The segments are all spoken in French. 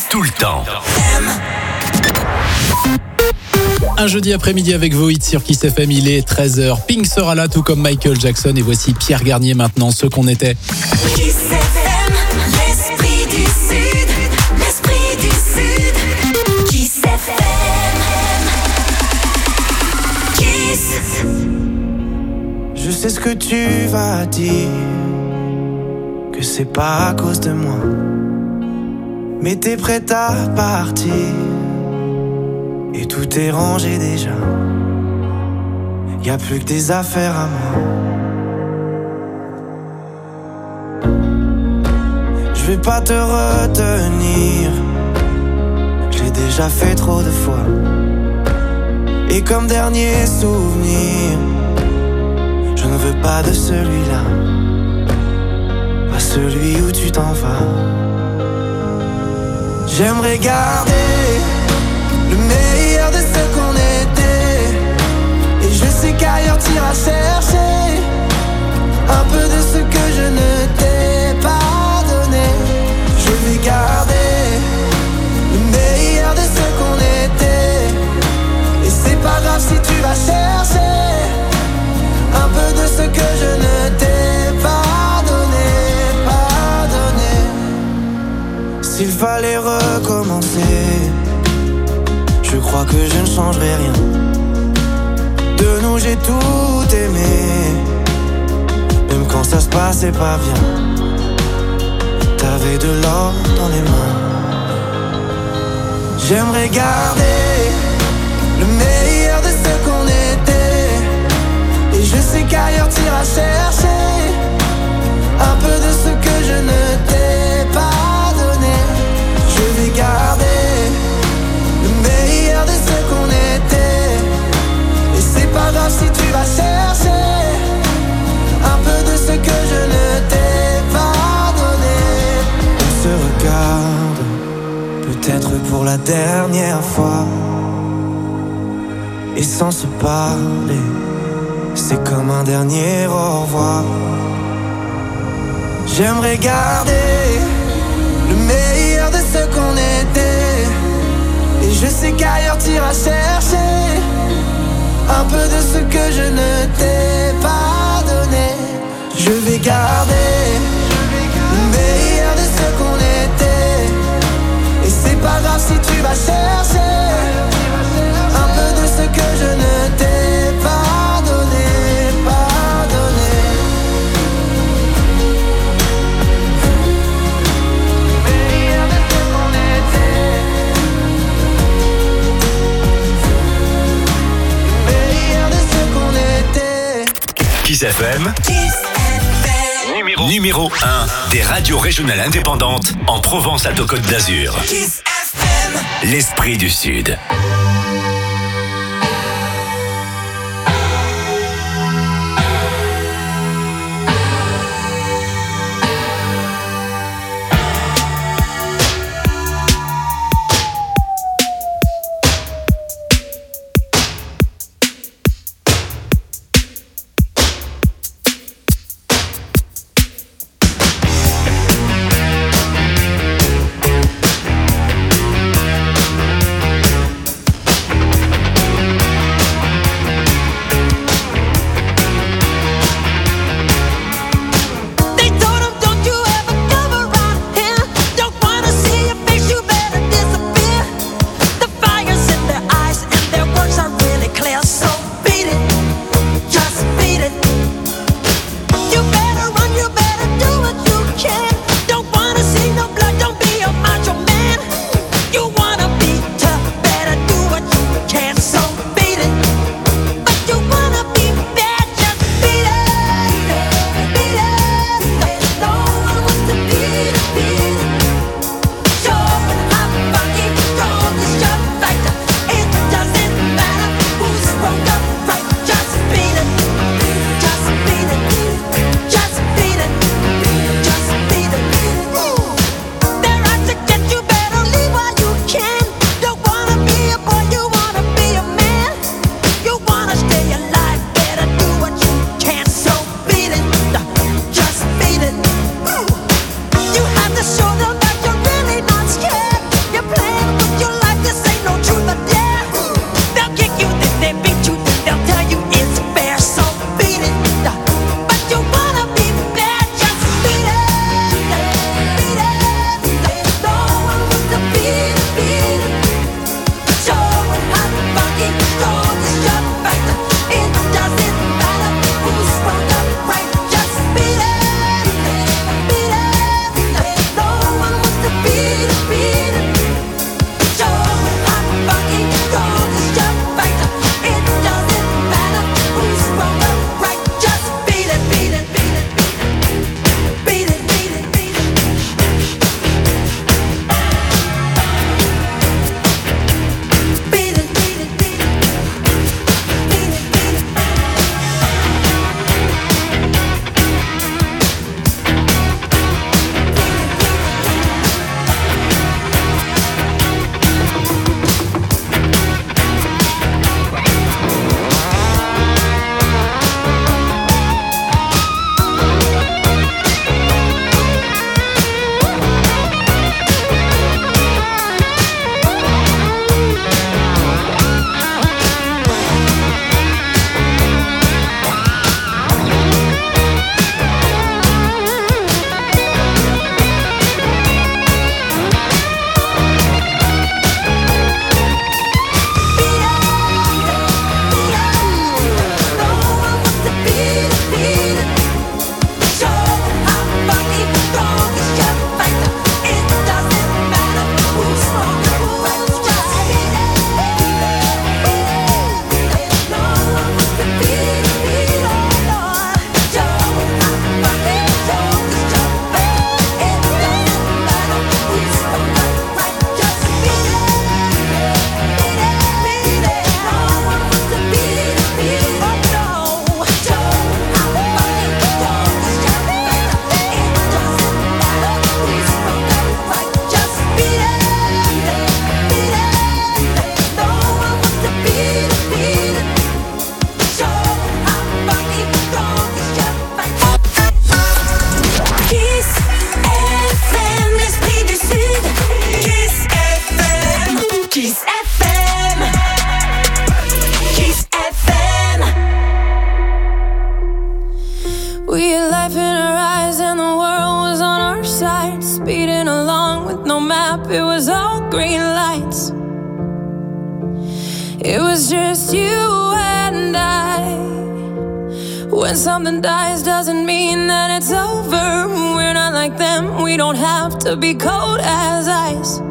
tout le temps. Un jeudi après-midi avec vos hits sur Kiss FM, il est 13h. Pink sera là tout comme Michael Jackson et voici Pierre Garnier maintenant, ce qu'on était. Kiss FM, l'esprit du Sud, l'esprit du Sud. Kiss FM, Kiss. Je sais ce que tu vas dire, que c'est pas à cause de moi, mais t'es prête à partir. Et tout est rangé déjà. Y'a plus que des affaires à moi. Je vais pas te retenir, je l'ai déjà fait trop de fois. Et comme dernier souvenir, je ne veux pas de celui-là, pas celui où tu t'en vas. J'aimerais garder le meilleur de ce qu'on était. Et je sais qu'ailleurs t'iras chercher un peu de ce que je ne t'ai pas donné. Je vais garder le meilleur de ce qu'on était. Et c'est pas grave si tu vas chercher un peu de ce que je ne t'ai pas donné, pas donné. S'il fallait recommencer, je crois que je ne changerai rien. De nous j'ai tout aimé, même quand ça se passait pas bien. T'avais de l'or dans les mains. J'aimerais garder le meilleur de ce qu'on était. Et je sais qu'ailleurs t'iras chercher un peu de ce que je ne t'ai pas donné. Je vais garder le meilleur de ce qu'on était. Et c'est pas grave si tu vas chercher un peu de ce que je ne t'ai pas donné. On se regarde, peut-être pour la dernière fois. Et sans se parler, c'est comme un dernier au revoir. J'aimerais garder le meilleur de ce qu'on était. Et je sais qu'ailleurs t'iras chercher un peu de ce que je ne t'ai pas donné. Je vais garder le meilleur de ce qu'on était. Et c'est pas grave si tu vas chercher un peu de ce que je ne t'ai pas donné, pas donné. Le meilleur de ce qu'on était. Kiss FM, numéro 1 des radios régionales indépendantes en Provence-Alpes-Côte d'Azur. Kiss FM. L'esprit du Sud. green lights. It was just you and I. When something dies doesn't mean that it's over. We're not like them, we don't have to be cold as ice.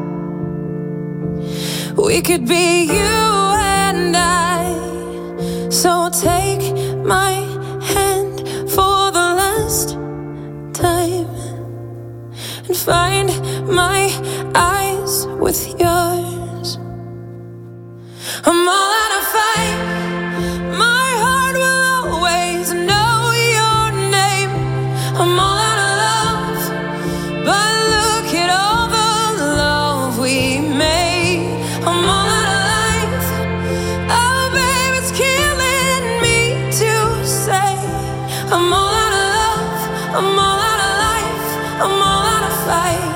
We could be you and I. So take my hand for the last time and find my eyes with yours. I'm all out of fight. My heart will always know your name. I'm all out of love, but look at all the love we made. I'm all out of life. Oh, babe, it's killing me to say. I'm all out of love. I'm all out of life. I'm all out of fight.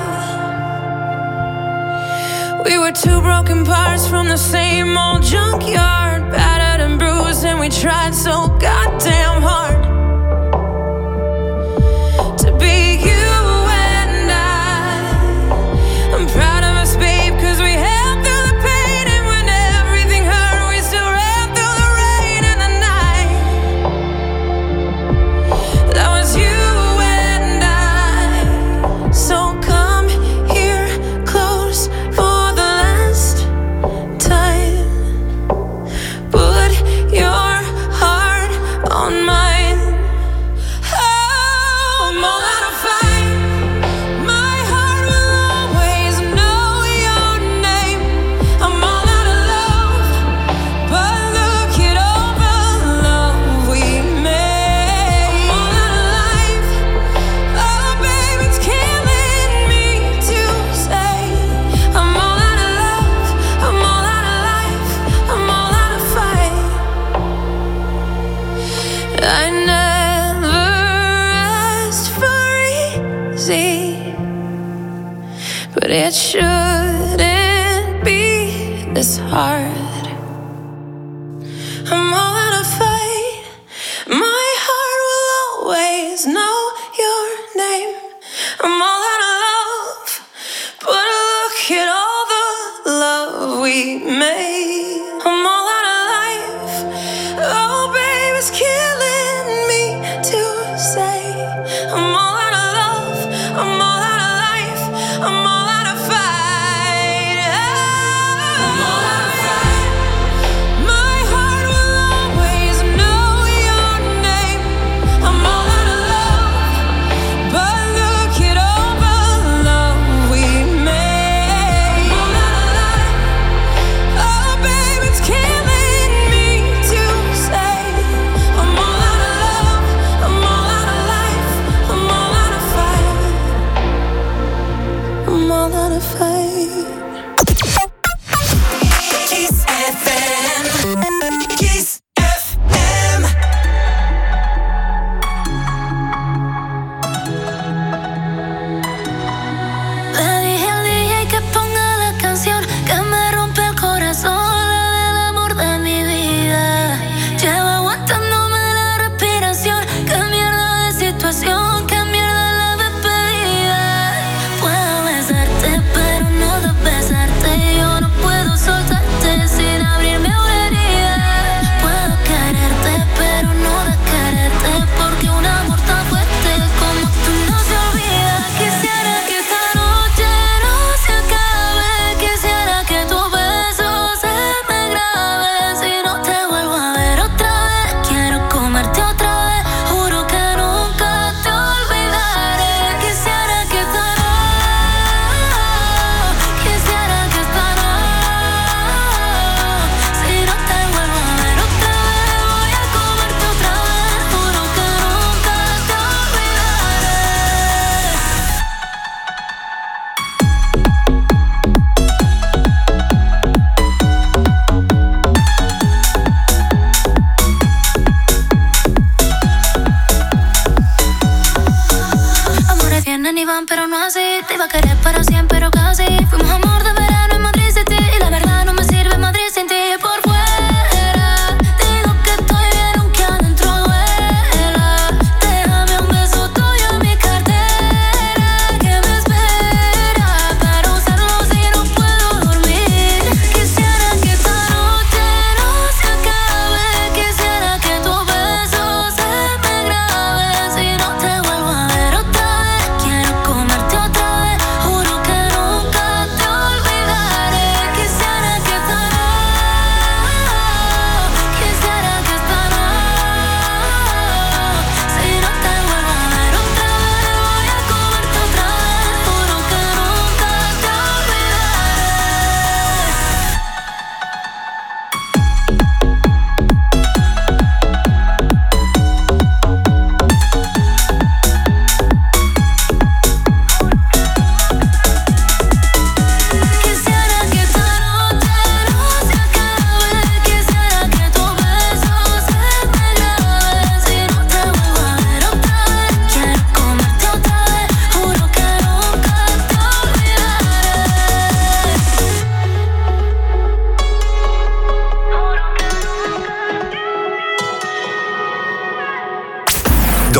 We were two broken parts from the same old junkyard, battered and bruised, and we tried so goddamn hard to be you and I. I'm proud of us, babe, 'cause we held through the pain, and when everything hurt, we still ran through the rain and the night. That was you and I. So come here close for the last time. Put your heart on mine. Oh, I'm all out of fight. My heart will always know your name. I'm all out of love, but look at all the love we made. I'm all out of life. Oh, babe, it's killing me to say. I'm all out of love. I'm all out of life. I'm all out of fight. I never asked for easy, but it shouldn't be this hard. I'm all out of fight. My heart will always know your name. I'm all out of love, but look at all the love we made. I'm all out of life. Oh, babe, it's killing me to say. I'm all out of love. I'm all out of life. I'm all out of fight. I'm all out of fight. My heart will always know your name. I'm all out of love, but look at all the love we made. I'm all out of life. Oh,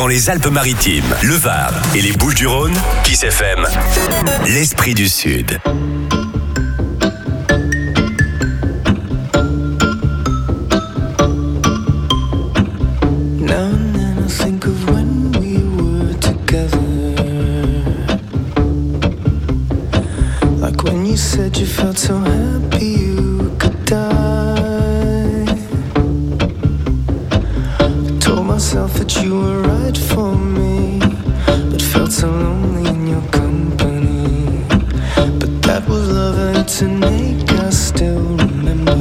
dans les Alpes-Maritimes, le Var et les Bouches-du-Rhône, Kiss FM, l'esprit du Sud. You said you felt so happy you could die. I told myself that you were right for me, but felt so lonely in your company. But that was love and it's innate, I still remember.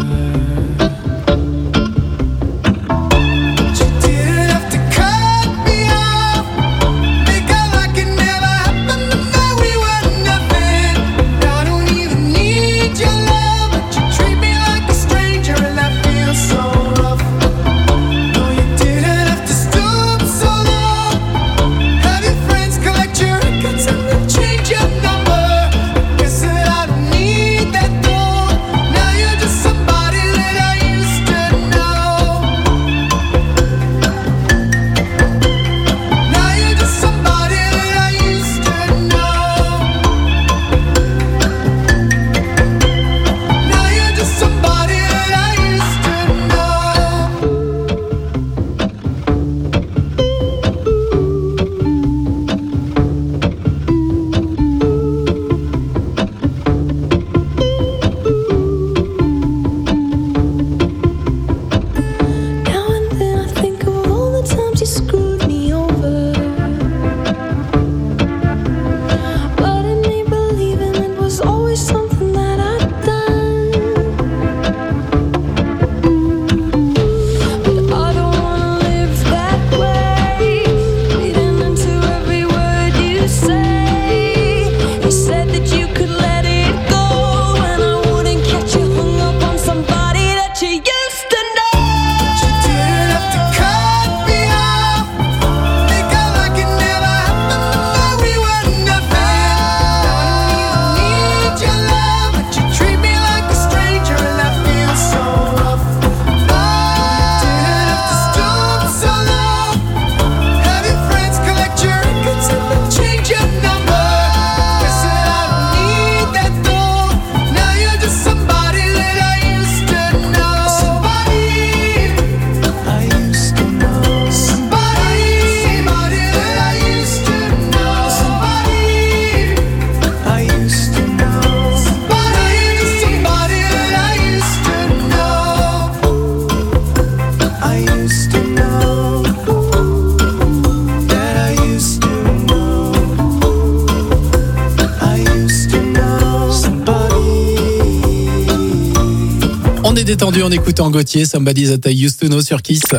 Détendu en écoutant Gauthier, Somebody's That I Used to Know sur Kiss.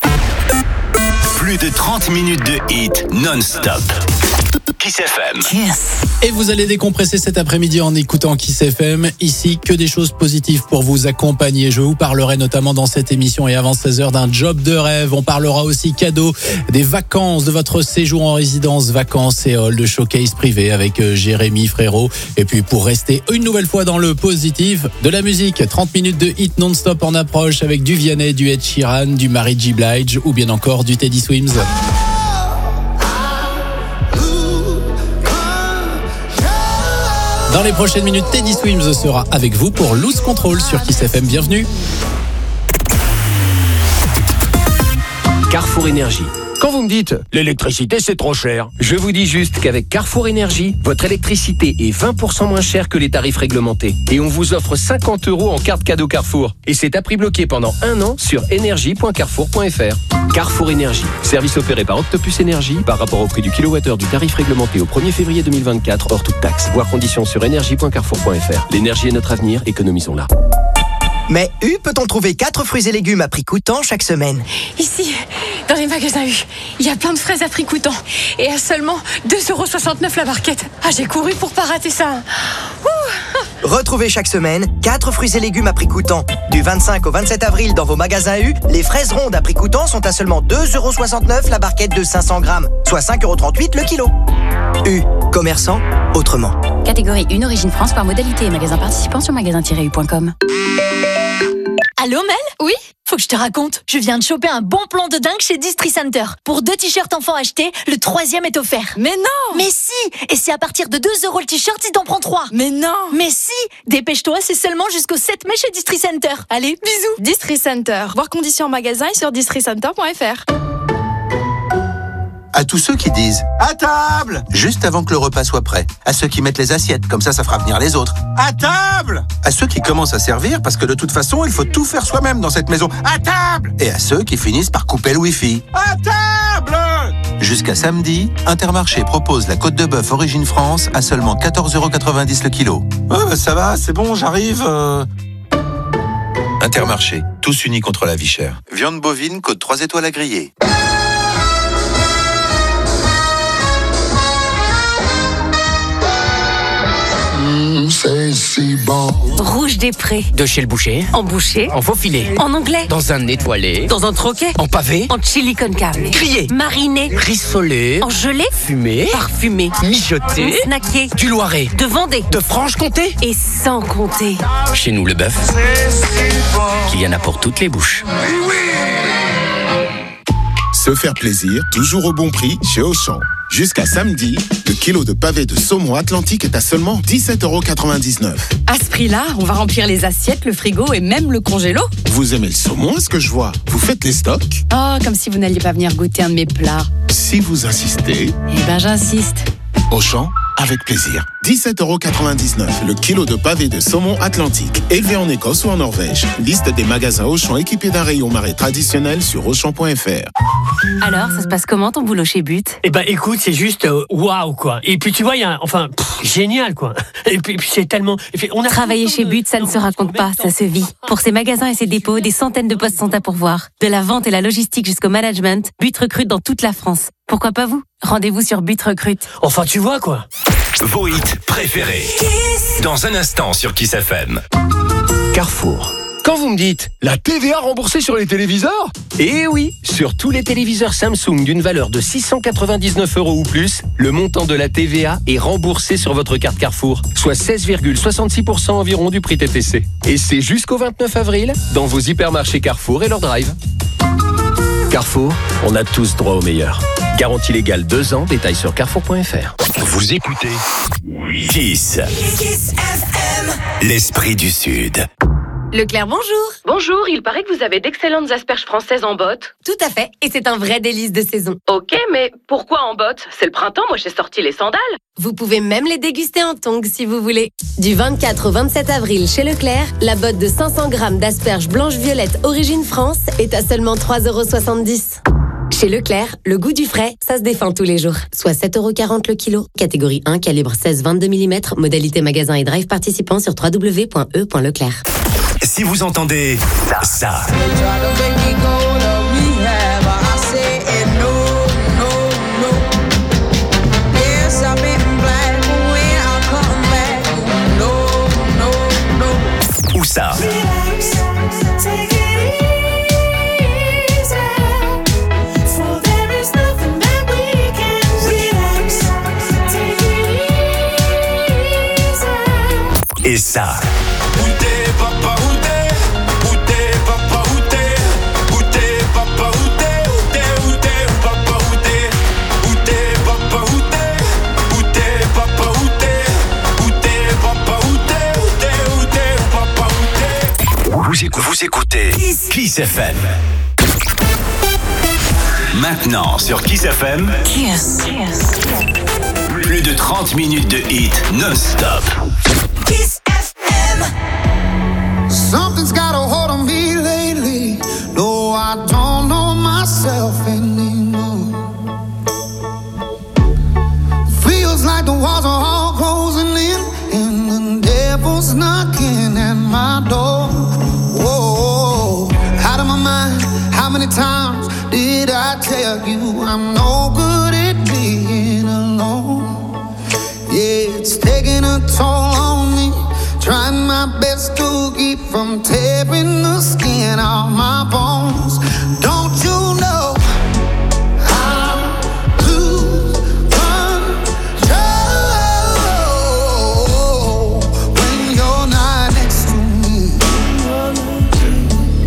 Plus de 30 minutes de hit non-stop. Kiss FM. Yes. Et vous allez décompresser cet après-midi en écoutant Kiss FM. Ici, que des choses positives pour vous accompagner. Je vous parlerai notamment dans cette émission et avant 16h d'un job de rêve. On parlera aussi cadeaux, des vacances, de votre séjour en résidence, vacances et hall, de showcase privé avec Jérémy Frérot. Et puis pour rester une nouvelle fois dans le positif, de la musique. 30 minutes de hit non-stop en approche avec du Vianney, du Ed Sheeran, du Mary J. Blige ou bien encore du Teddy Swims. Dans les prochaines minutes, Teddy Swims sera avec vous pour Lose Control sur Kiss FM. Bienvenue. Carrefour Énergie. Quand vous me dites « l'électricité c'est trop cher », je vous dis juste qu'avec Carrefour Énergie, votre électricité est 20% moins chère que les tarifs réglementés. Et on vous offre 50 € en carte cadeau Carrefour. Et c'est à prix bloqué pendant 1 an sur énergie.carrefour.fr. Carrefour Énergie, service opéré par Octopus Énergie par rapport au prix du kilowattheure du tarif héglementé au 1er février 2024 hors toute taxe. Voir conditions sur énergie.carrefour.fr. L'énergie est notre avenir, économisons-la. Mais U, peut-on trouver 4 fruits et légumes à prix coûtant chaque semaine? Ici, dans les magasins U, il y a plein de fraises à prix coûtant. Et à seulement 2,69 € la barquette. Ah, j'ai couru pour pas rater ça. Ouh. Retrouvez chaque semaine 4 fruits et légumes à prix coûtant. Du 25 au 27 avril dans vos magasins U, les fraises rondes à prix coûtant sont à seulement 2,69 € la barquette de 500 grammes, soit 5,38 € le kilo. U, commerçant autrement. Catégorie 1, origine France par modalité et magasin participant sur magasin-u.com. Allô Mel ? Oui ? Faut que je te raconte, je viens de choper un bon plan de dingue chez Distri Center. Pour 2 t-shirts enfants achetés, le 3e est offert. Mais non ! Mais si ! Et c'est à partir de 2 € le t-shirt si t'en prends 3. Mais non ! Mais si ! Dépêche-toi, c'est seulement jusqu'au 7 mai chez Distri Center. Allez, bisous. Distri Center. Voir conditions en magasin et sur districenter.fr. À tous ceux qui disent « À table !» juste avant que le repas soit prêt. À ceux qui mettent les assiettes, comme ça fera venir les autres. « À table !» À ceux qui commencent à servir, parce que de toute façon, il faut tout faire soi-même dans cette maison. « À table !» Et à ceux qui finissent par couper le wifi. « À table !» Jusqu'à samedi, Intermarché propose la côte de bœuf Origine France à seulement 14,90 € le kilo. « Ça va, c'est bon, j'arrive. Intermarché, tous unis contre la vie chère. Viande bovine, côte 3 étoiles à griller. Rouge des Prés. De chez le boucher. En boucher. En faux filet. En anglais. Dans un étoilé. Dans un troquet. En pavé. En chili con carne. Grillé. Mariné. Rissolé. En gelée. Fumé. Parfumé. Mijoté. Snacké. Du Loiret. De Vendée. De Franche-Comté. Et sans compter. Chez nous, le bœuf, il y en a pour toutes les bouches. Se faire plaisir, toujours au bon prix chez Auchan. Jusqu'à samedi, le kilo de pavé de saumon Atlantique est à seulement 17,99 €. À ce prix-là, on va remplir les assiettes, le frigo et même le congélo. Vous aimez le saumon, est-ce que je vois? Vous faites les stocks? Oh, comme si vous n'alliez pas venir goûter un de mes plats. Si vous insistez... Eh ben, j'insiste. Auchan, avec plaisir. 17,99 € le kilo de pavé de saumon Atlantique, élevé en Écosse ou en Norvège. Liste des magasins Auchan équipés d'un rayon marée traditionnel sur Auchan.fr. Alors, ça se passe comment ton boulot chez But? Eh ben, écoute, c'est juste waouh, quoi. Et puis, tu vois, il y a génial, quoi. Et puis c'est tellement... Travailler chez But, ça ne se raconte pas, ça se vit. Pour ses magasins et ses dépôts, des centaines de postes sont à pourvoir. De la vente et la logistique jusqu'au management, But recrute dans toute la France. Pourquoi pas vous? Rendez-vous sur But Recrute. Enfin, tu vois, quoi. Vos hits préférés. Dans un instant sur Kiss FM. Carrefour. Quand vous me dites la TVA remboursée sur les téléviseurs? Eh oui, sur tous les téléviseurs Samsung d'une valeur de 699 € ou plus, le montant de la TVA est remboursé sur votre carte Carrefour, soit 16,66% environ du prix TTC. Et c'est jusqu'au 29 avril dans vos hypermarchés Carrefour et leur drive. Carrefour, on a tous droit au meilleur. Garantie légale 2 ans, détails sur carrefour.fr. Vous écoutez Kiss. Kiss FM. L'esprit du Sud. Leclerc, bonjour. Bonjour, il paraît que vous avez d'excellentes asperges françaises en botte. Tout à fait, et c'est un vrai délice de saison. Ok, mais pourquoi en botte? C'est le printemps, moi j'ai sorti les sandales. Vous pouvez même les déguster en tongs si vous voulez. Du 24 au 27 avril chez Leclerc, la botte de 500 grammes d'asperges blanches-violettes Origine France est à seulement 3,70 €. Chez Leclerc, le goût du frais, ça se défend tous les jours. Soit 7,40 € le kilo. Catégorie 1, calibre 16-22 mm. Modalité magasin et drive participant sur www.e.leclerc. Si vous entendez ça, ou ça, et ça. Vous écoutez Kiss FM. Maintenant sur Kiss FM, plus de 30 minutes de hits non-stop. Kiss FM. Something's got a hold on me lately. No, I don't know myself anymore. Feels like the walls are all closing in, and the devil's knocking at my door. Whoa, out of my mind. How many times did I tell you I'm no good at being alone? Yeah, it's taking a toll on me. Trying my best to keep from tearing the skin off my bones. Don't you know I lose control when you're not next to me?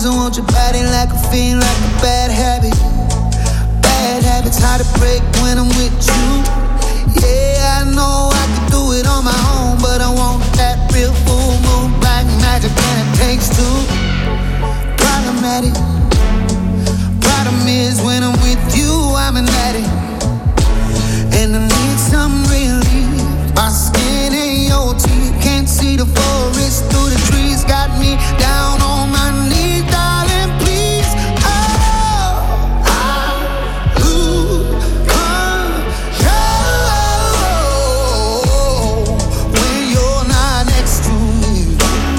I want your body like a fiend, like a bad habit. Bad habits hard to break when I'm with you. Yeah, I know I could do it on my own, but I want that real full moon, black magic, and it takes two. Problematic. Problem is when I'm with you, I'm an addict, and I need some relief. My skin ain't your teeth, can't see the forest through the trees. Got me down on my knees, darling, please. Oh, I lose control when you're not next to me.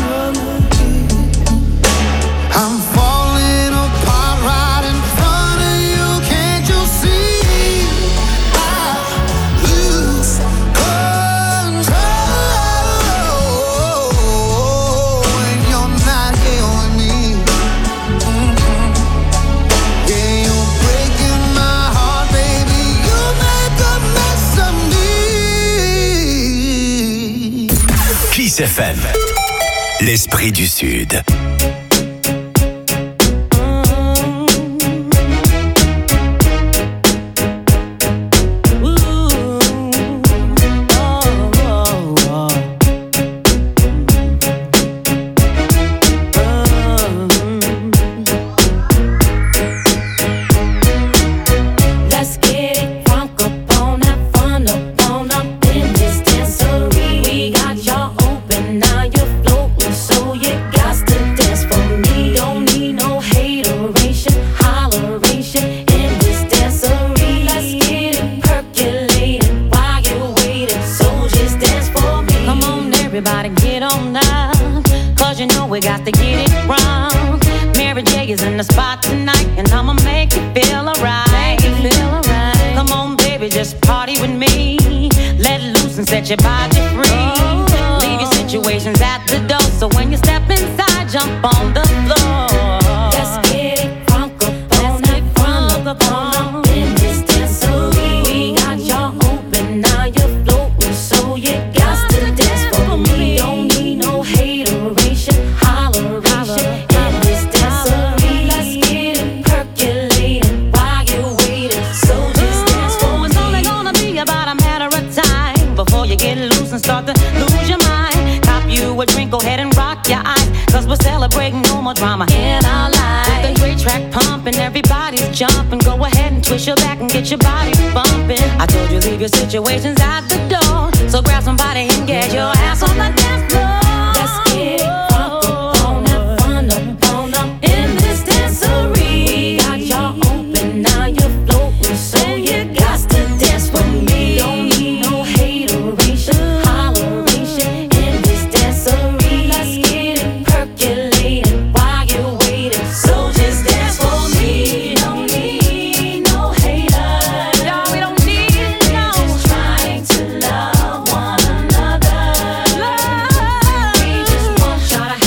I'm falling apart right in front of you, can't you see? I lose control when you're not here with me. Yeah, you're breaking my heart, baby. You make a mess of me. Kiss FM, l'esprit du Sud. Let's get it crunk up on that fun up in this dancery. We got y'all open, now you're floating, so you got to dance for me. Don't need no hateration, holleration in this dancery. Let's get it percolated while you're waiting, so just dance for me. Come on, everybody, get on up, cause you know we got to get it wrong. Mary J is in the spot tonight, and I'ma make you feel alright. Come on, baby, just party with me. Let loose and set your body free. Leave your situations at the door, so when you step inside, jump on the floor. Let's get it crunk up on that fun up in this dancery. We got y'all open, now you're floating, so you got to dance for me. Don't need no hateration, holleration in this dancery. Let's get it percolated while you're waiting, so just dance for me. It's only gonna be about a matter of time before you get loose and start to lose your mind. Cop you a drink, go ahead and rock your eyes, cause we're celebrating no more drama in our lives. With the great track pumping, everybody's jumping. Go ahead and twist your back and get your body bumping. I told you leave your situations at the door, so grab somebody and get your ass on the dance floor. Let's get it crunk up on that fun up in this dancery. We got y'all open, now you're floating, so you got to dance with me. Don't need no hateration, holleration in this dancery. Let's get it percolated while you're waiting, so just dance for me. Don't need no haters, no, we don't need no. We're just trying to love one another. We just want y'all to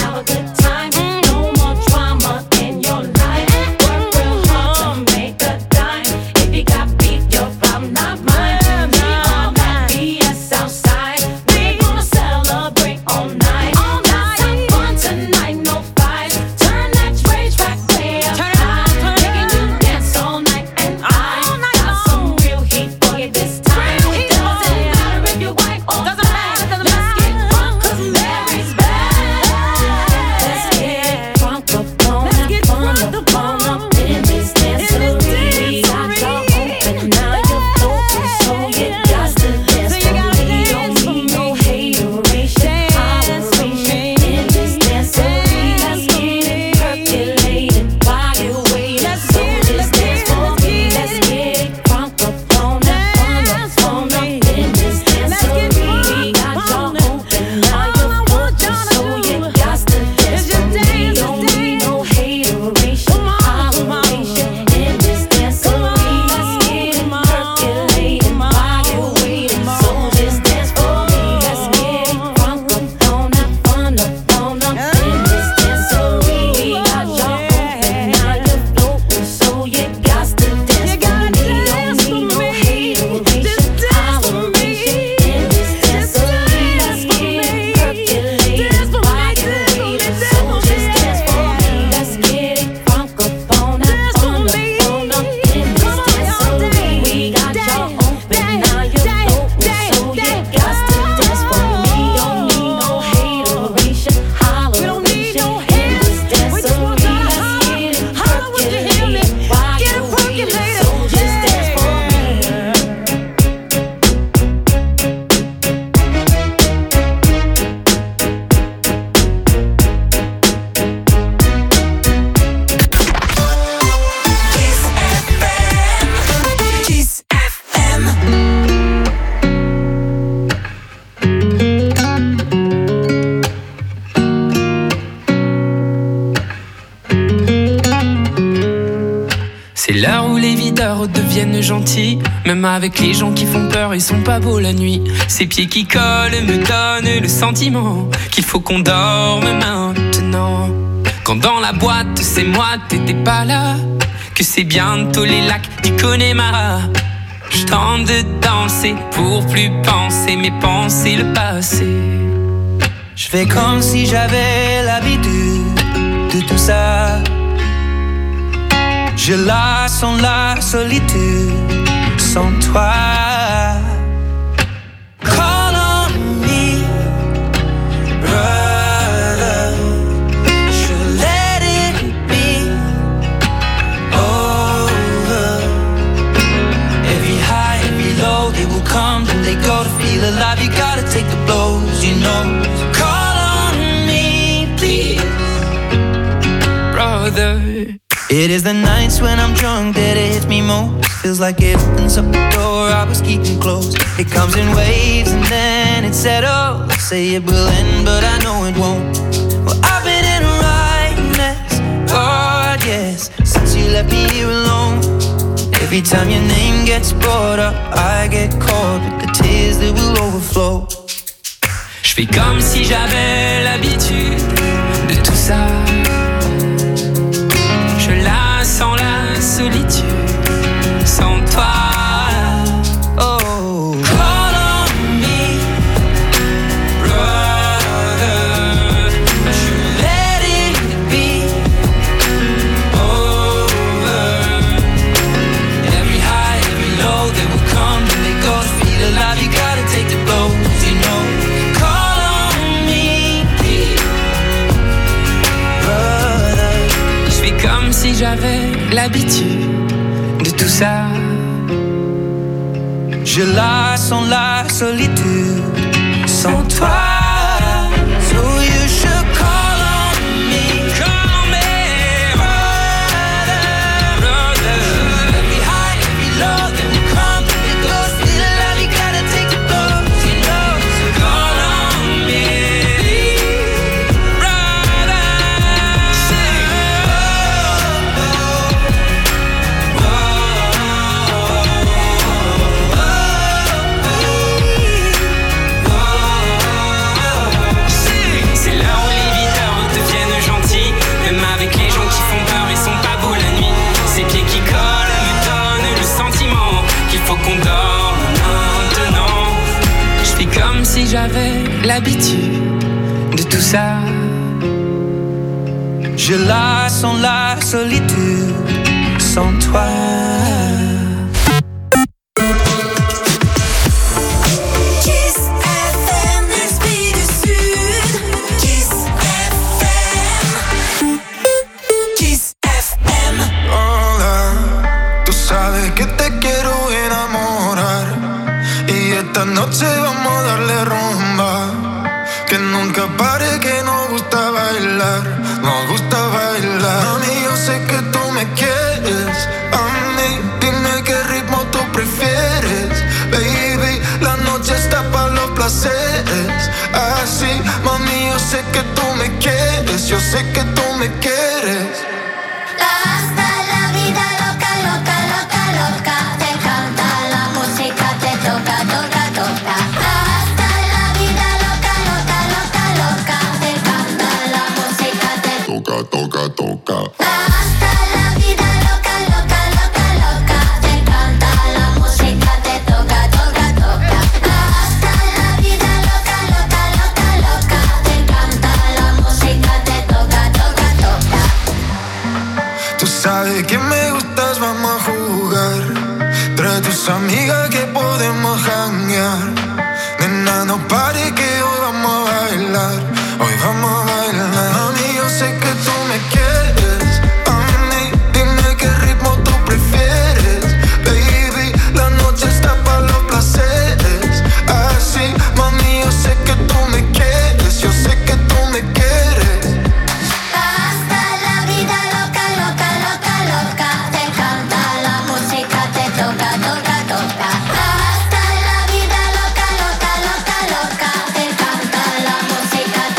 C'est l'heure où les videurs deviennent gentils. Même avec les gens qui font peur, ils sont pas beaux la nuit. Ces pieds qui collent me donnent le sentiment qu'il faut qu'on dorme maintenant. Quand dans la boîte c'est moi, t'étais pas là. Que c'est bientôt les lacs du Connemara. Je tente de danser pour plus penser mes pensées le passé. Je fais comme si j'avais l'habitude de tout ça. Je la sens la solitude sans toi. Call on me, brother. Je let it be over. Every high, every low, they will come, then they go. To feel alive, you gotta take the blows, you know. Call on me, please, brother. It is the nights when I'm drunk that it hits me most. Feels like it opens up the door I was keeping closed. It comes in waves and then it settles. Say it will end, but I know it won't. Well, I've been in a right mess, oh yes, since you left me here alone. Every time your name gets brought up, I get caught with the tears that will overflow. Je fais comme si j'avais l'habitude de tout ça. Je la sens la solitude sans toi. Oh, call on me, brother. Je let it be over. Every high, every low, they will come and they go. To feel alive, you gotta take the blows, you know. Call on me, brother. Je fais comme si j'avais l'habitude de tout ça. Je la sens la solitude sans toi. So you should call on me, brother, brother. Every high, every low, then we come, then we go. Still alive, you gotta take the blows, you know. So call on me, brother. C'est là où les videurs deviennent gentils. Même avec les gens qui font peur, ils sont pas beaux la nuit. Ces pieds qui collent me donnent le sentiment qu'il faut qu'on dorme maintenant. Je fais comme si j'avais l'habitude de tout ça. Je la sens la solitude sans toi. Kiss FM, l'esprit du Sud. Kiss FM. Kiss FM. Hola, tú sabes que te quiero enamorar y esta noche vamos a darle rumba. Que nunca pare, que nos gusta bailar, nos gusta bailar. Mami, yo sé que tú me quieres, a mí, dime qué ritmo tú prefieres. Baby, la noche está para los placeres. Así, mami, yo sé que tú me quieres, yo sé que tú me quieres. Hasta la vida loca, loca, loca, loca. Te canta la música, te toca, toca, toca. Hasta la vida loca, loca, loca, loca. Te canta la música, te Toca, toca, toca. hasta la vida loca, loca, loca, loca. Te canta la música, te toca, toca, toca. Hasta la vida loca, loca, loca, loca. Te canta la música, te toca, toca, toca. Tú sabes que me gustas, vamos a jugar. Trae tus amigas que podemos janguear. Nena, no pare que hoy vamos a bailar. Hoy vamos a bailar. Mami, yo sé que tú me quieres. A mí, dime qué ritmo tú prefieres. Baby, la noche está para los placeres. Así, mami, yo sé que tú me quieres. Yo sé que tú me quieres. Hasta la vida loca, loca, loca, loca. Te canta la música, te toca, toca, toca. Hasta la vida loca, loca, loca, loca. Te canta la música,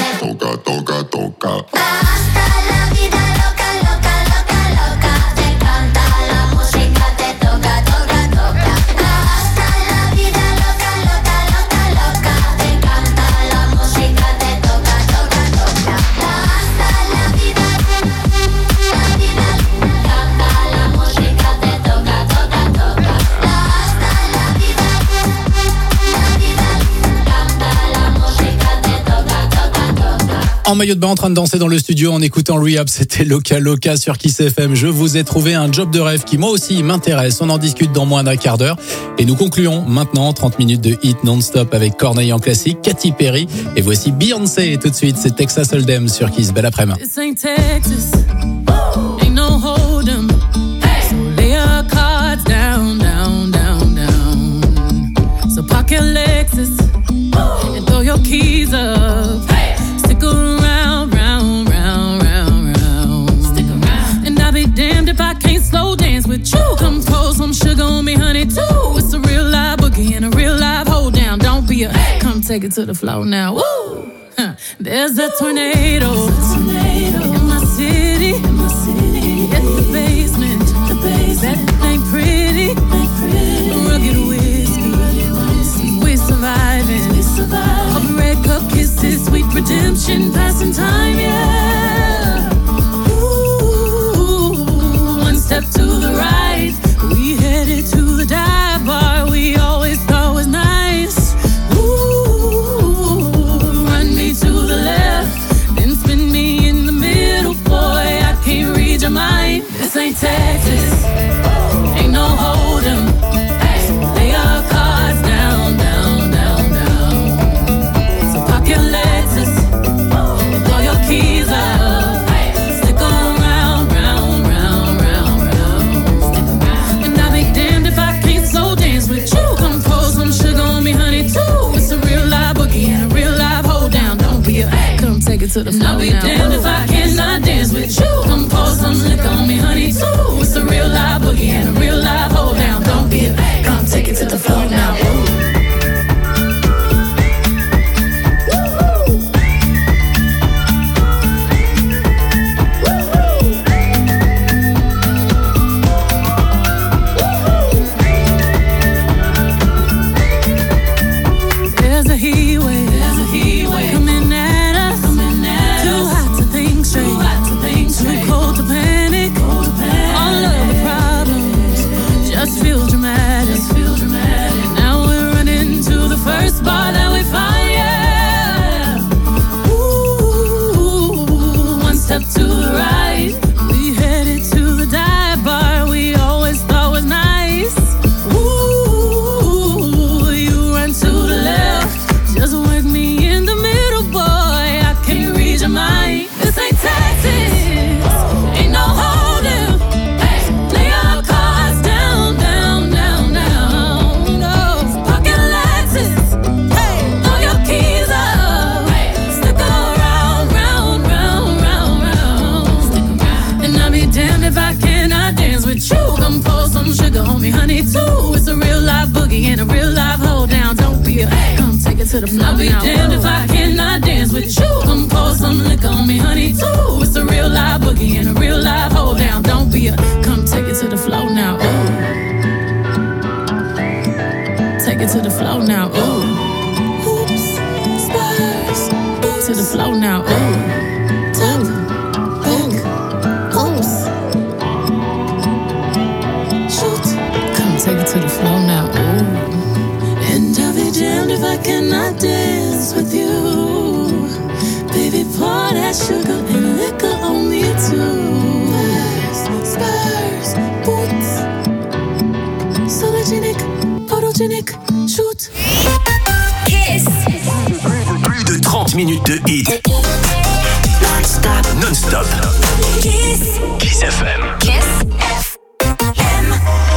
En maillot de bain en train de danser dans le studio en écoutant Rehab, c'était Loca Loca sur Kiss FM. Je vous ai trouvé un job de rêve qui moi aussi m'intéresse. On en discute dans moins d'un quart d'heure. Et nous concluons maintenant 30 minutes de hit non-stop avec Corneille en classique, Katy Perry. Et voici Beyoncé. Et tout de suite, c'est Texas Hold'em sur Kiss. Belle après-midi. This ain't Texas. Ain't no hold'em. So lay your cards down, down, down, down. So park your Lexus and throw your keys up. Stick around, round, round, round, round. Stick around. And I'll be damned if I can't slow dance with you. Come pour some sugar on me, honey, too. It's a real live boogie and a real live hold down. Don't be a come take it to the floor now. Woo! There's a tornado in my city. At the basement. That ain't pretty. Rugged whiskey. We surviving. Of red cup kisses, sweet redemption, passing time, yeah. Ooh, one step to the right, we headed to the dive bar we always thought was nice. Ooh, run me to the left, then spin me in the middle, boy, I can't read your mind. This ain't Texas, ain't no hold'em. Lay your cards down, down, down, down. So park your Lexus and throw your keys up. Stick around, round, round, round, round. And I'll be damned if I can't slow dance with you. Come pour some sugar on me, honey, too. It's a real live boogie and a real live hold down. Don't be a come take it to the floor. I'll be damned if I cannot dance with you. Come pour some liquor on me, honey, too. It's a real live boogie and a real live hold down. Don't be a come take it to the floor now. There's a heat wave coming at us. Too hot to think straight, too cold to panic. All of the problems just feel dramatic. Now we're running to the first bar that we find, yeah. Ooh, one step to the right, we headed to the dive bar we always thought was nice. Ooh, you run to the left, just work me in the middle, boy, I can't read your mind. This ain't Texas, ain't no hold'em. Lay your cards down, down, down, down. No, pocket Lexus, throw your keys up. Stick around, round, round, round, round. And I'll be damned if I cannot dance with you. Come pour some sugar on me, honey, too. It's a real live boogie and a real live hold down. Don't be a come take it to the floor. I'll be damned if I cannot dance with you. Come pour some liquor on me, honey, too. It's a real live boogie and a real live hold down. Don't be a come take it to the floor now. Ooh. Take it to the floor now. Ooh. Hoops, spurs, to the floor now. Ooh. Top, back, oops. Shoot, come take it to the floor now. Ooh. And I'll be damned if I cannot dance with you. Baby, pour that sugar and liquor on me too. Spurs, boots, sologenic, photogenic, shoot. Kiss. Plus de 30 minutes de hit. Non-stop. Non-stop. Kiss. Kiss FM. Kiss FM.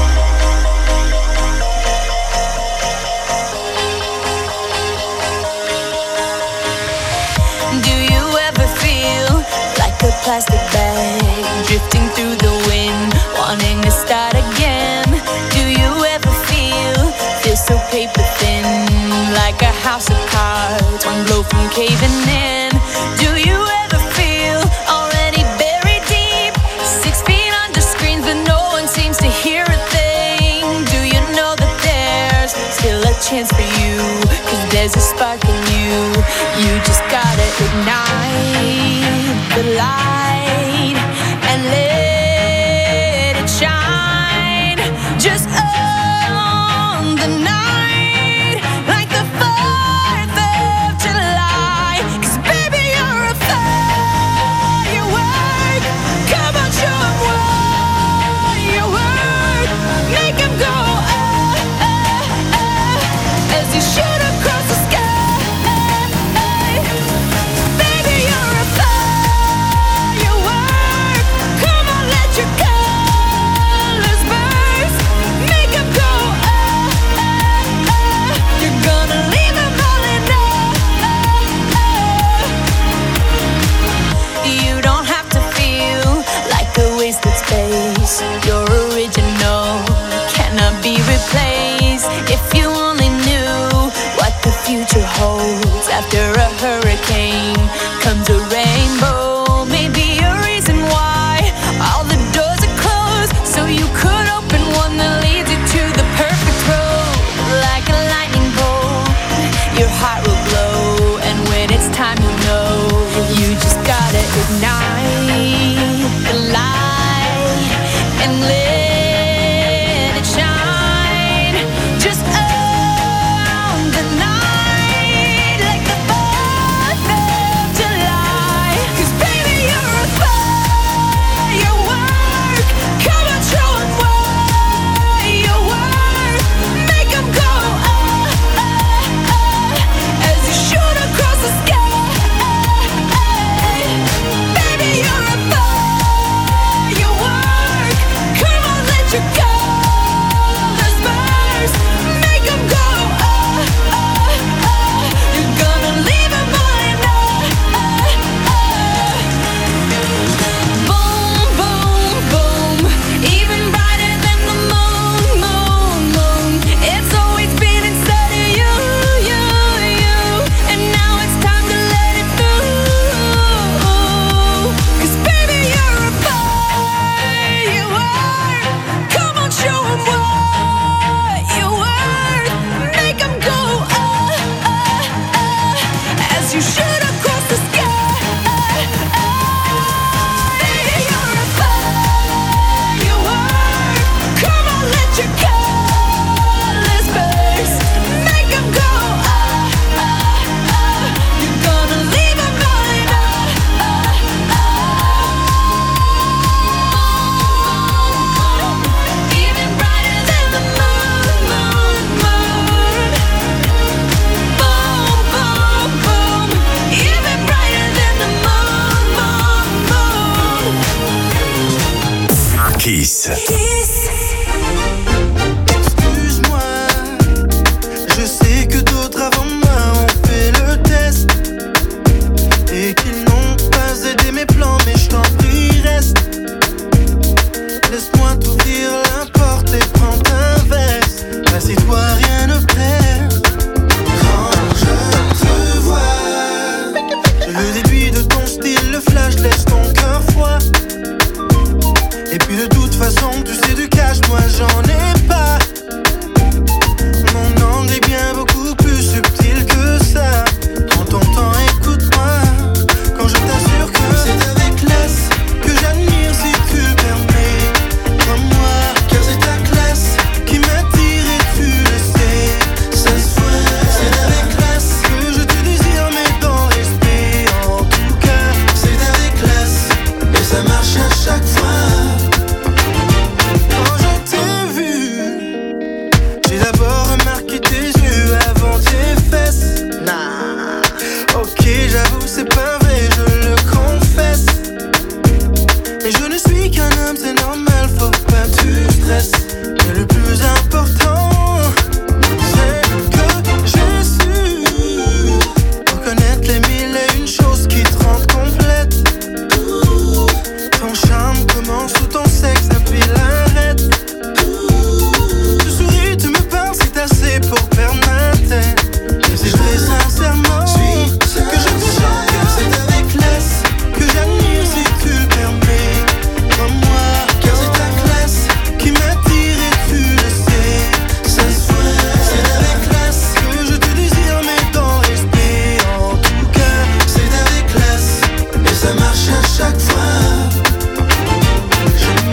Do you ever feel like a plastic bag drifting through the wind, wanting to start again? Do you ever feel so paper thin, like a house of cards, one blow from caving in? Do you ever feel already buried deep, 6 feet under screens, but no one seems to hear a thing? Do you know that there's still a chance for you? 'Cause there's a spark in you. You just gotta ignite the light and let it shine. Just on the night, like the 4th of July. 'Cause baby, you're a fire. wasted space. You're original, cannot be replaced. If you only knew what the future holds. After a hurricane comes a rainbow. Maybe a reason why all the doors are closed, so you could open one that leads you to the perfect road. Like a lightning bolt, your heart will glow, and when it's time, you know you just gotta ignite the light and let it shine. Just own the night like the 4th of July. 'Cause baby, you're a firework. Come on, show 'em what you're worth. Make 'em go as you shoot across the sky. Baby, you're a firework. Come on, let your colors burst. Make 'em go you're gonna leave 'em all Boom, boom, boom. Even brighter than the moon, moon, moon. It's always been inside of you, you, you. And now it's time to let it through. 'Cause baby, you're a firework. Come on, show 'em what you're worth. Make 'em go as you shoot across the sky. Baby, you're a firework. Come on, let your colors burst. Make 'em go you're gonna leave 'em all even brighter than the moon, moon, moon. Boom, boom, boom. Even brighter than the moon, moon, moon. Kiss. Excuse-moi, je sais que d'autres avant moi ont fait le test et qu'ils n'ont pas aidé mes plans, mais je t'en prie, reste. Laisse-moi t'ouvrir la porte et prends ta veste. Assieds-toi, rien ne perd. Quand je te vois, je le déduis de ton style, le flash laisse ton cœur froid. Et puis de toute façon, tu sais du cash, moi j'en ai pas. Mon angle est bien beaucoup plus subtil que ça. Prends ton temps, écoute-moi. Quand je t'assure que c'est avec classe que j'admire si tu permets. Comme moi, car c'est ta classe qui m'attire et tu le sais. Ça se voit, c'est avec classe que je te désire, mais dans respect. En tout cas, c'est avec classe et ça marche à chaque fois. Quand je t'ai vu, j'ai d'abord remarqué tes yeux avant tes fesses. Nah, ok, j'avoue, c'est pas vrai, je le confesse. Mais je ne suis qu'un homme, c'est normal, faut pas tu stresses. Mais le plus important, c'est que j'ai su reconnaître les 1001 choses qui te rendent complète. Ton charme commence sous ton sexe, appuie l'arrête. Tu souris, tu me parles, c'est assez pour perdre ma tête. Et c'est très sincèrement que je te chante, que c'est avec classe que j'admire si tu le permets. Comme moi, car c'est ta classe qui m'attire et tu le sais. Ça se voit, c'est avec classe que je te désire, mais dans respect. En tout cas, c'est avec classe et ça marche à chaque fois. Je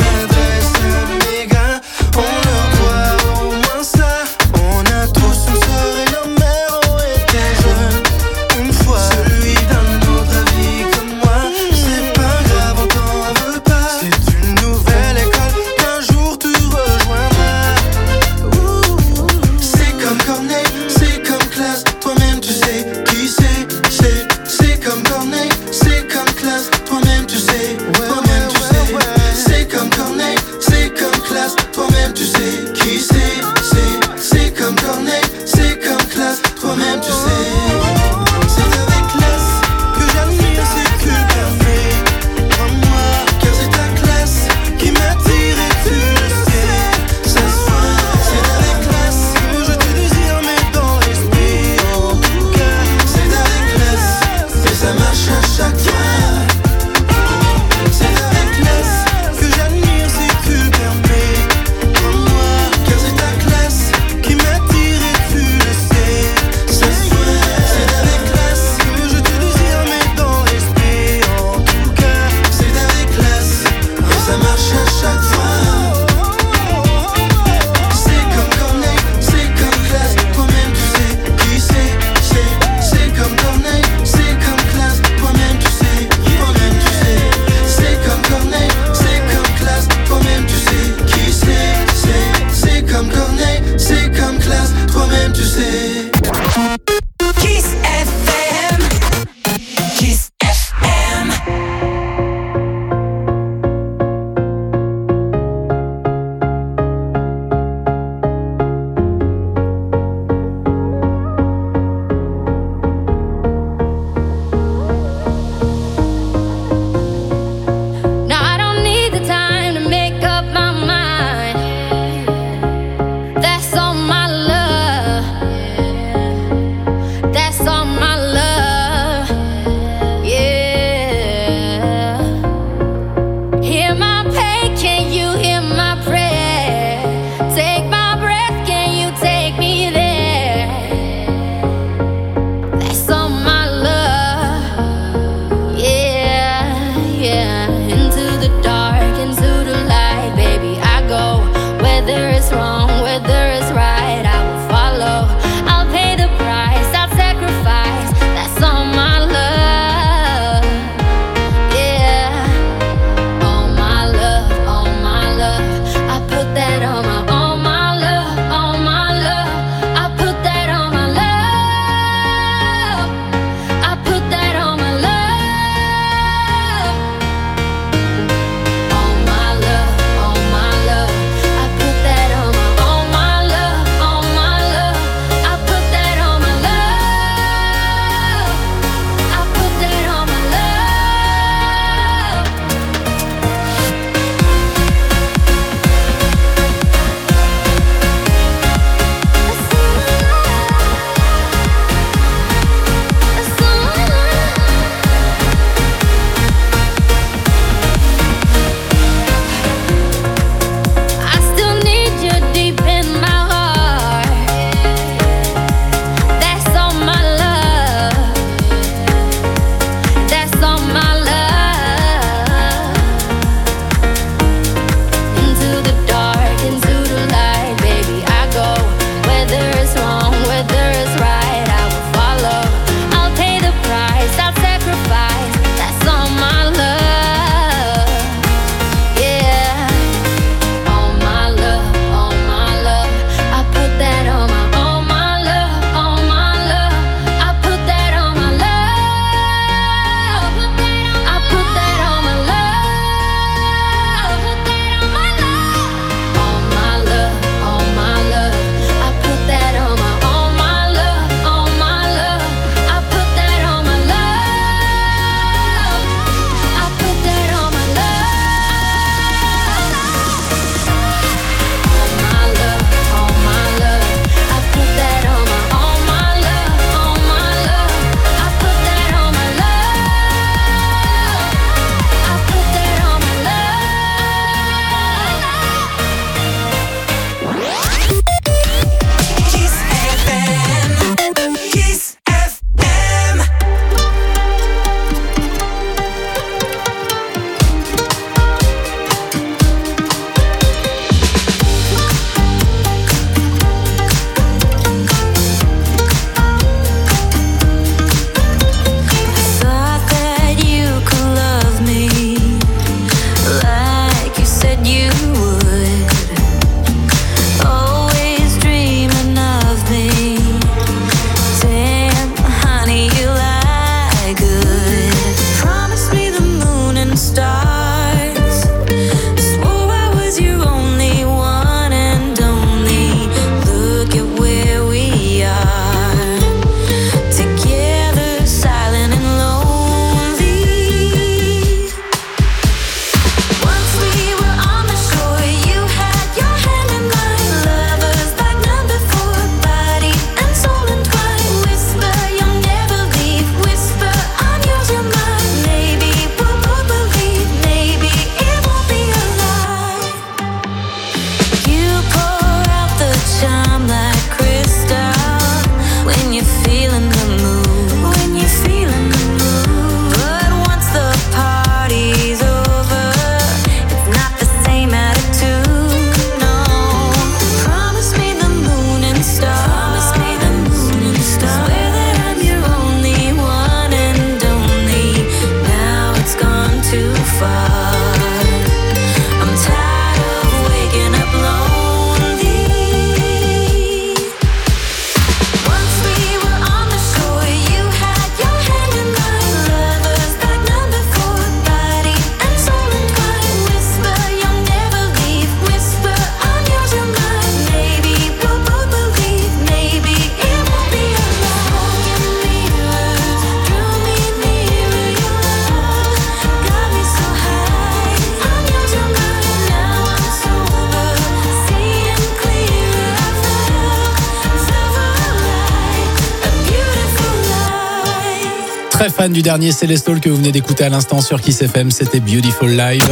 très fan du dernier Célestol que vous venez d'écouter à l'instant sur Kiss FM. C'était Beautiful Live.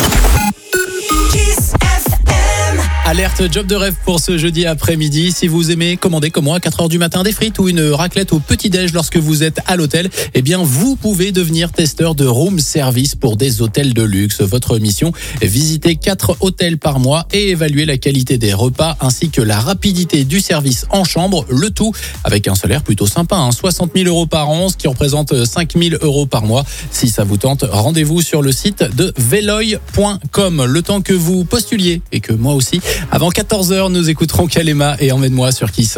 Alerte job de rêve pour ce jeudi après-midi. Si vous aimez commander comme moi à 4h du matin des frites ou une raclette au petit-déj lorsque vous êtes à l'hôtel, eh bien vous pouvez devenir testeur de room service pour des hôtels de luxe. Votre mission, visiter 4 hôtels par mois et évaluer la qualité des repas ainsi que la rapidité du service en chambre. Le tout avec un salaire plutôt sympa, 60 000 € par an, ce qui représente 5 000 € par mois. Si ça vous tente, rendez-vous sur le site de veloy.com. Le temps que vous postuliez et que moi aussi, avant 14h, nous écouterons Kalema et Emmène-moi sur Kiss.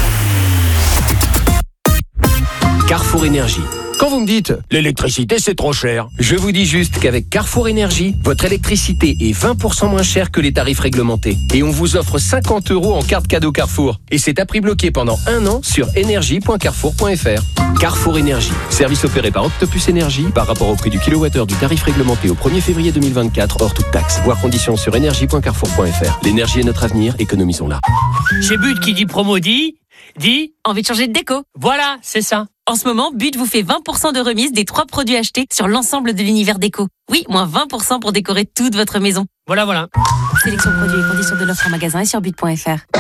Carrefour Énergie. Quand vous me dites « l'électricité c'est trop cher », je vous dis juste qu'avec Carrefour Énergie, votre électricité est 20% moins chère que les tarifs réglementés. Et on vous offre 50 € en carte cadeau Carrefour. Et c'est à prix bloqué pendant 1 an sur énergie.carrefour.fr. Carrefour Énergie, service opéré par Octopus Énergie par rapport au prix du kilowattheure du tarif réglementé au 1er février 2024 hors toute taxe. Voir conditions sur énergie.carrefour.fr. L'énergie est notre avenir, économisons-la. Chez But qui dit promo dit envie de changer de déco. Voilà, c'est ça. En ce moment, But vous fait 20% de remise des 3 produits achetés sur l'ensemble de l'univers déco. Oui, moins 20% pour décorer toute votre maison. Voilà. Sélection produits et conditions de l'offre en magasin et sur but.fr.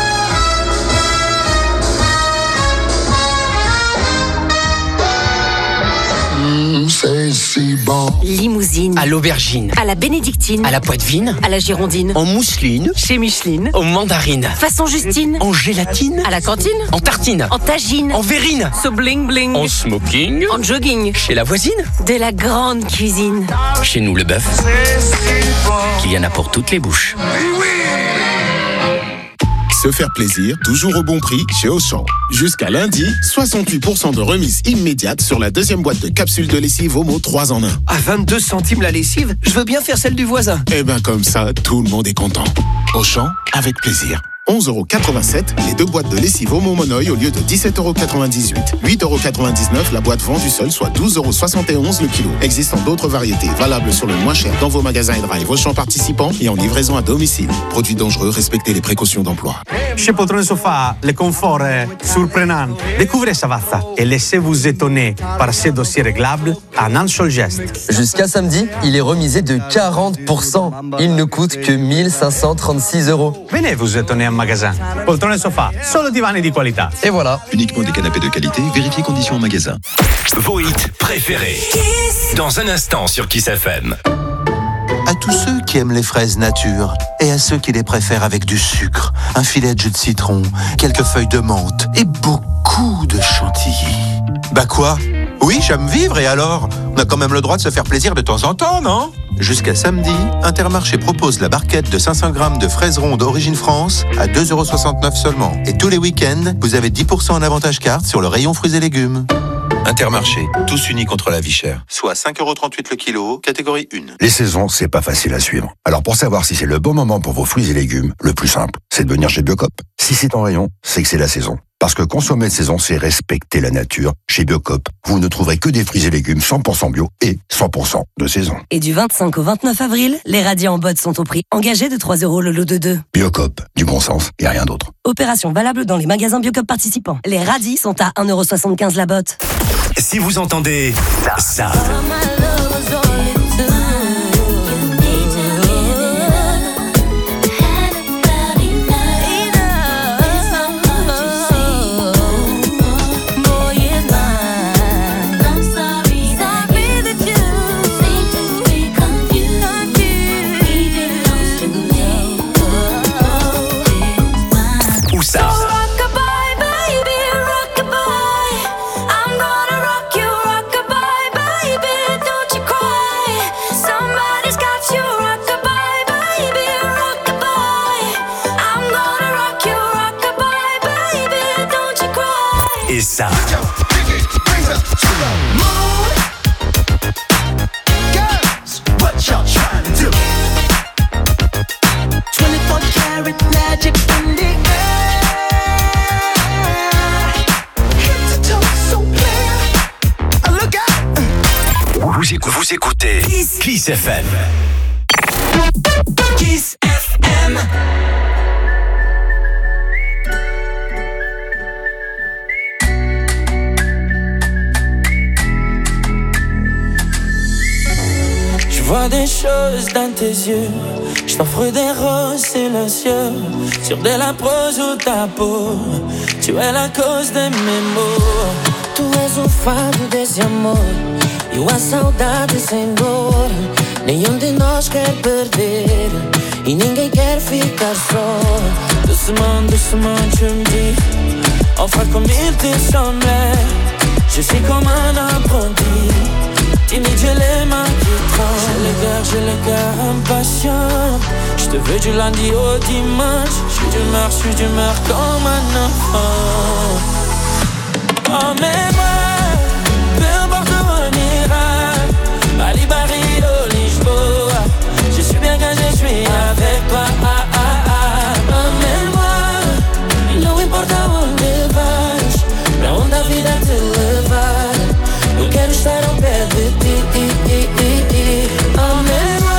C'est si bon. Limousine. À l'aubergine. À la bénédictine. À la poitevine. À la girondine. En mousseline. Chez Micheline. En mandarine. Façon Justine. En gélatine. À la cantine. En tartine. En tagine. En verrine. So bling bling. En smoking. En jogging. Chez la voisine. De la grande cuisine. Chez nous, le bœuf, qu'il y en a pour toutes les bouches. Se faire plaisir, toujours au bon prix chez Auchan. Jusqu'à lundi, 68% de remise immédiate sur la deuxième boîte de capsules de lessive Omo 3 en 1. À 22 centimes la lessive, je veux bien faire celle du voisin. Eh ben comme ça, tout le monde est content. Auchan, avec plaisir. 11,87 € les 2 boîtes de lessive Omo Monoï au lieu de 17,98 €. 8,99 € la boîte vendue seule, soit 12,71 € le kilo. Existant d'autres variétés valables sur le moins cher dans vos magasins et drive Auchan participants et en livraison à domicile. Produits dangereux, respectez les précautions d'emploi. Chez Poltrone Sofa, le confort est surprenant. Découvrez Savazza et laissez-vous étonner par ces dossiers réglables en un seul geste. Jusqu'à samedi, il est remisé de 40%. Il ne coûte que 1 536 €. Venez vous étonner en magasin. Poltrone Sofa, solo divani di qualità. Et voilà. Uniquement des canapés de qualité, vérifiez conditions en magasin. Vos hits préférés. Dans un instant sur Kiss FM. À tous ceux qui aiment les fraises nature et à ceux qui les préfèrent avec du sucre, un filet de jus de citron, quelques feuilles de menthe et beaucoup de chantilly. Bah quoi ? Oui, j'aime vivre et alors ? On a quand même le droit de se faire plaisir de temps en temps, non ? Jusqu'à samedi, Intermarché propose la barquette de 500 grammes de fraises rondes Origine France à 2,69 € seulement. Et tous les week-ends, vous avez 10% en avantage carte sur le rayon fruits et légumes. Intermarché, tous unis contre la vie chère. Soit 5,38 € le kilo, catégorie 1. Les saisons, c'est pas facile à suivre. Alors pour savoir si c'est le bon moment pour vos fruits et légumes, le plus simple, c'est de venir chez Biocop. Si c'est en rayon, c'est que c'est la saison. Parce que consommer de saison, c'est respecter la nature. Chez Biocop, vous ne trouverez que des fruits et légumes 100% bio et 100% de saison. Et du 25 au 29 avril, les radis en botte sont au prix engagé de 3 € le lot de 2. Biocop, du bon sens et rien d'autre. Opération valable dans les magasins Biocop participants. Les radis sont à 1,75 € la botte. Si vous entendez ça. Ou ça. Et ça. Vous écoutez Kiss FM. Kiss FM. vois des choses dans tes yeux. Je t'offre des roses silencieux sur de la prose ou ta peau. Tu es la cause de mes maux. Tu és o fado desse amor e a saudade sem dor. Nenhum de nós quer perder e ninguém quer ficar só. Doucement, doucement, tu me dis enfin comme il te semblait. Je suis comme un apprenti, timide, j'ai les mains qui tremblent. J'ai le cœur impatient. Je te veux du lundi au dimanche. Je suis d'humeur comme un enfant. Emmène-moi, peu importe où on ira, Bali, Barilo, Lisboa. Je suis bien quand je suis avec toi. Emmène-moi, não importa onde vais, pra onde a vida te levar. Eu quero estar ao pé de ti. Emmène-moi,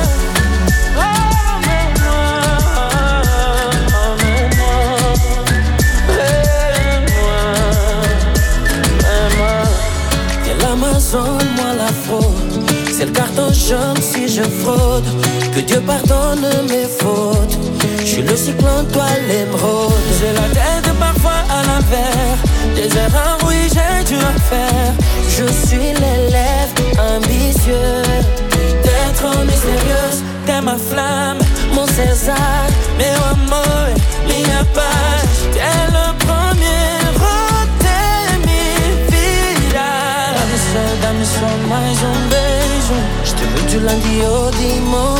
moi la fraude, c'est le carton jaune si je fraude. Que Dieu pardonne mes fautes. Je suis le cyclone, toi l'émeraude. J'ai la tête parfois à l'envers. Des erreurs, oui, j'ai dû en faire. Je suis l'élève ambitieux. T'es trop mystérieuse, t'es ma flamme, mon César, meu amor, minha paz. T'es le premier de minha vida. Dá-me só mais beijo. Je te veux du lundi au dimanche.